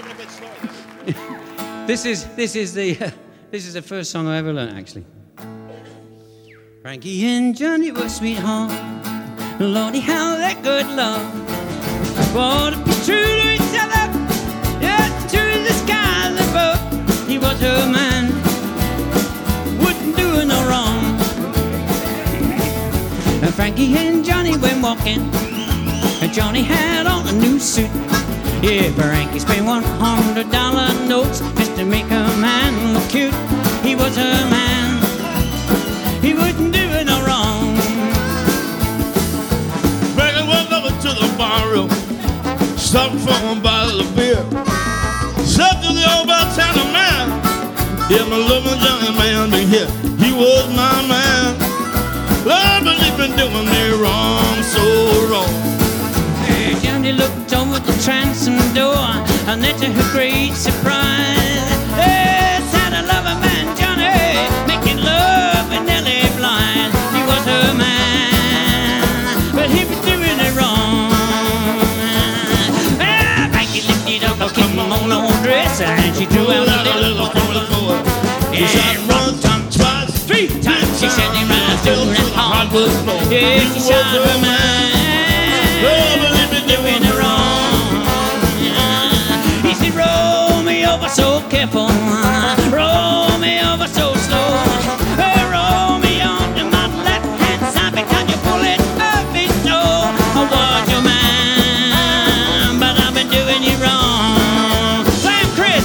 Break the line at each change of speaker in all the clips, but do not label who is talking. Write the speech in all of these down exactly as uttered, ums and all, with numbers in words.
sing a bit slower.
This is this is the uh, this is the first song I ever learned, actually. Frankie and Johnny were sweethearts. Lordy, how that good love. Want to be true to each other, yeah, to the skies above. He was her man, wouldn't do her no wrong. And Frankie and Johnny went walking, and Johnny had on a new suit. Yeah, Frankie spent one hundred dollar notes just to make a man look cute. He was her man, he wouldn't do her no wrong.
Frankie went over to the barroom, stopped for a bottle of beer. Said to the old bartender man, yeah, my loving young man been here. He was my man. Lord, but he's been doing me wrong, so wrong.
Hey, Johnny looked over the transom door, and then to her great surprise, hey, had a lover man, Johnny, making love with Nellie Bly. He was her man, but he was doing it wrong. Ah, Frankie lifted up a kimono dress, and she drew out a little from the floor. Yeah, rocked on twice, three times. She said he ran through that hardwood floor. Yeah, she shot her man, but he was doing it wrong. He said, roll me over so careful, roll me over so slow, roll me onto my left hand side because you pull it up me so. I was your man, but I've been doing you wrong. Slam Chris.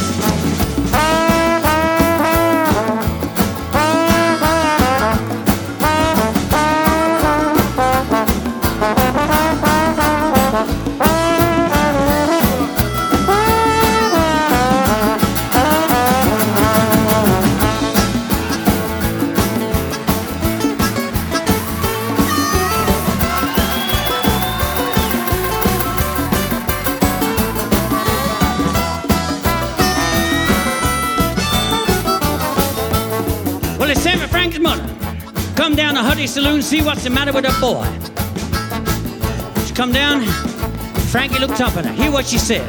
Well, it's Sammy Frankie's mother. Come down to Huddy's Saloon, see what's the matter with her boy. She come down, Frankie looked up at her. Hear what she said.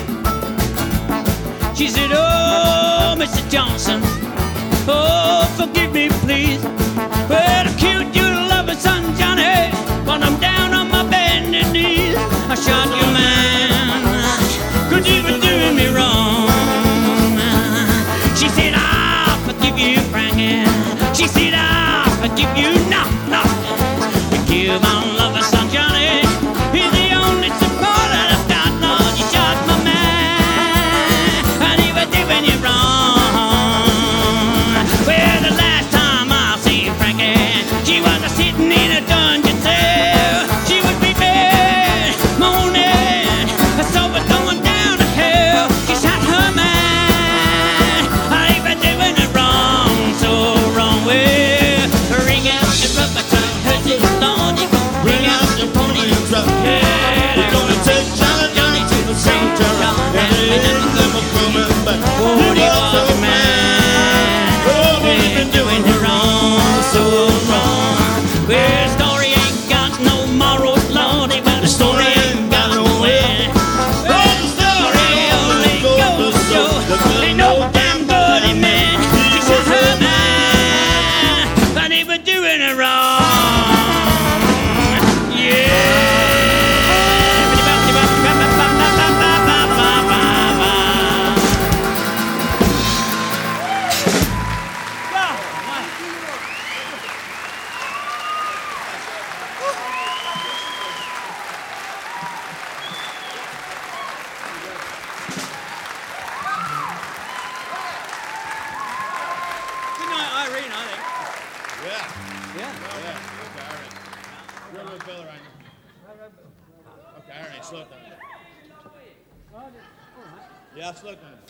She said, oh, Mister Johnson, oh, forgive me, please. But I killed your loving son, Johnny, when I'm down on my bended knees. I shot your man, 'cause you were doing me wrong. She said, I'll forgive you, Frankie. She said, I'll forgive you, no, no. You killed my lover, son, Johnny. He's the only support that I've got, Lord. You shot my man, and he was doing you wrong. Well, the last time I seen Frankie, she was sitting in a dungeon cell. She was weeping, moaning, so was going down to hell. She shot her man, and he was doing it wrong, so wrong. Well, ring out the rubber truck, hurt it, Lord, you gonna ring out the pony truck. Yeah,
We're gonna take Johnny, Johnny to the cemetery, and they never coming back.
oh, he was a man,
Oh,
he's been doing it wrong, so wrong. Well, the story ain't got no morals, Lordy, but the story ain't got no end. Well, the story only goes to show ain't no damn bloody man. He was her man, but he was doing it wrong. Good night, Irene, I think.
Yeah.
Yeah.
Yeah. Okay, all right. You're a little fella, right now. Okay, all right, slow it down. Yeah, slow it down.